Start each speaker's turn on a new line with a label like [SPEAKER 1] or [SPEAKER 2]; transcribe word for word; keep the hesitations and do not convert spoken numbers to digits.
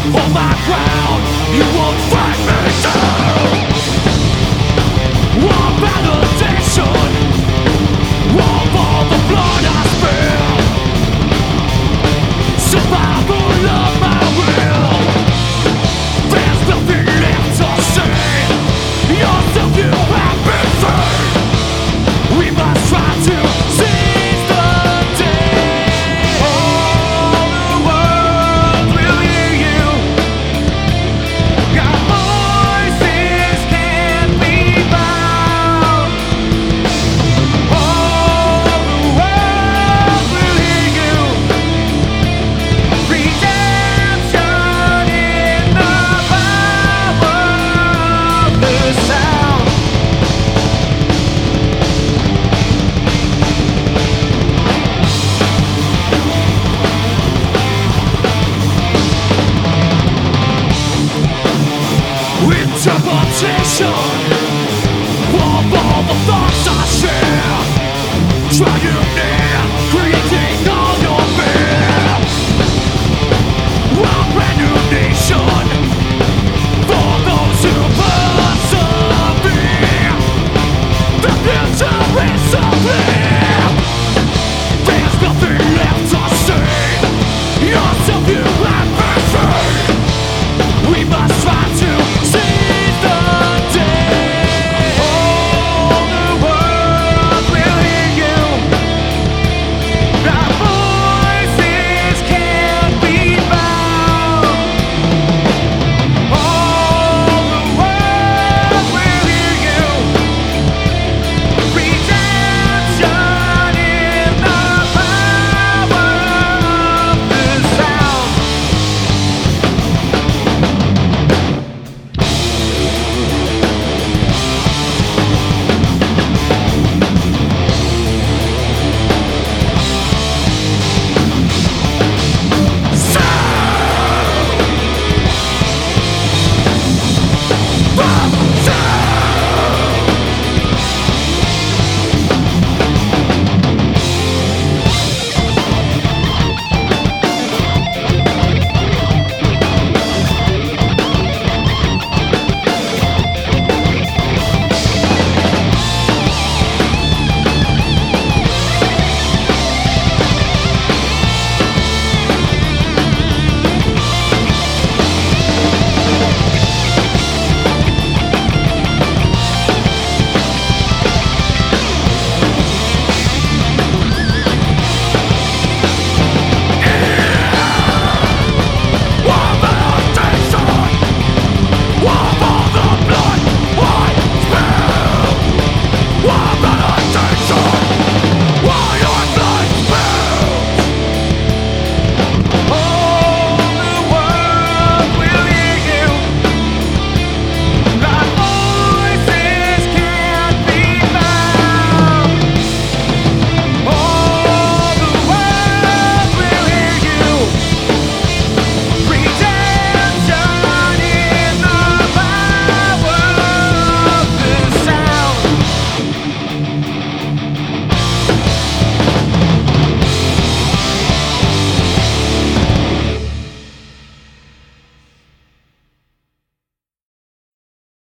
[SPEAKER 1] hold my ground, you won't find me down. War validation, war for the blood I spill, survival of my will. There's nothing left to say, yourself you have been free. We must try to seize the day. All the world will hear you. Your voices can't be bound. All the world will hear you. Redemption in the power of the sound. Interpretation